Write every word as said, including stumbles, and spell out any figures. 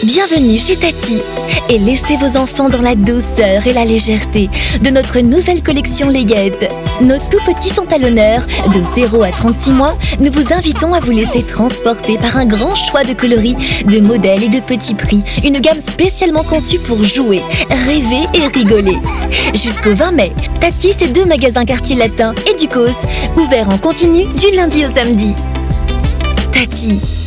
Bienvenue chez Tati et laissez vos enfants dans la douceur et la légèreté de notre nouvelle collection Leggett. Nos tout petits sont à l'honneur. De zéro à trente-six mois, nous vous invitons à vous laisser transporter par un grand choix de coloris, de modèles et de petits prix. Une gamme spécialement conçue pour jouer, rêver et rigoler. Jusqu'au vingt mai, Tati, c'est deux magasins quartier latin et Ducos, ouverts en continu du lundi au samedi. Tati.